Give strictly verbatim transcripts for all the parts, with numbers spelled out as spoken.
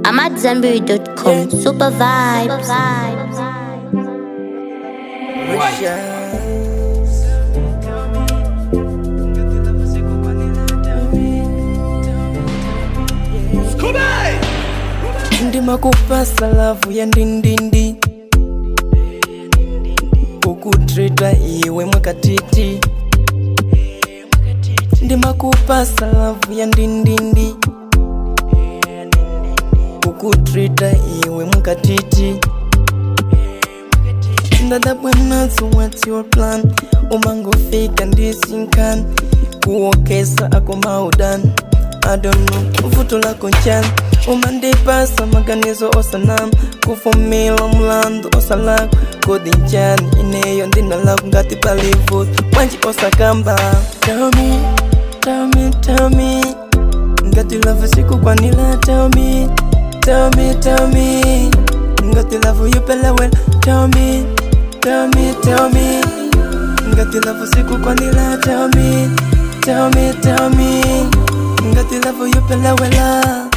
amat zanberry dot com. Super vibes. Ndima kupasa lavu ya ndindindi kukutrida iwe mwakatiti. Ndima kupasa lavu ya ndindindi kukutrida iwe mwakatiti. Ndada bwana, so what's your plan? Umango fake and disinkan kuokesa ako maudan. I don't know, ufuto lako chan umande pasa maganizo osanam kufumila mulando osalak kodinchan ineyo ndina lako ngati palivut wanji osakamba. Tell me, tell me, tell me ngati love siku kwanila. Tell me, tell me, tell me ngati love yupela well. Tell me, tell me, tell me ngati love siku kwanila. Tell me, tell me, tell me ngati love yupela wela.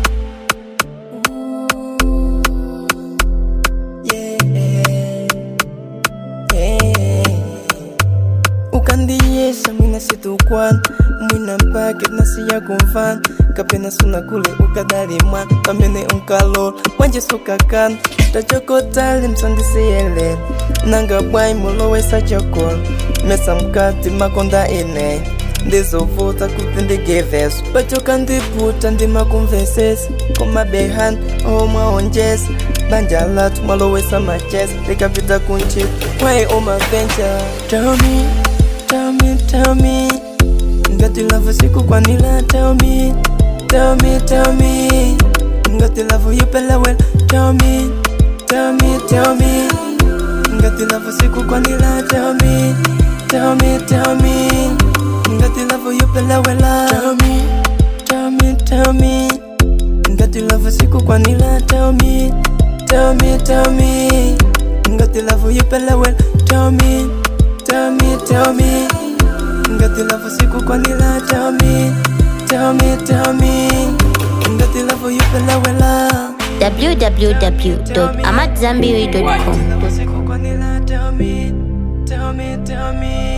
Ukandiyesha mwina situkwan mwina mpake nasiya kumfan kapena suna kule ukadari mwan pamene unkalol wanje sukakan tachokotali msandisiyele nanga bwai mulowesa chokol mesa mkati makonda ine ndizovuta kuti ndigeveso pachoka ndiputa ndimakumvesesi komabehan omwaonjesa banja latu mwalowesa machesa likapita kunchitu kwae omaventure. Tell me, tell me, tell me ngati love siku kwanila. Tell me, tell me, tell me ngati love yupela well. Tell me, tell me, tell me ngati love siku kwanila. Tell me, tell me, tell me ngati love yupela wela. Tell me, tell me, tell me ngati love siku kwanila. Tell me, tell me, tell me ngati love yupela well. Tell me, tell me, tell me ngati love siku kwanila. Tell me, tell me, tell me ngati love yupela wela. w w w dot amat zanberry dot com. Tell me, tell me, tell me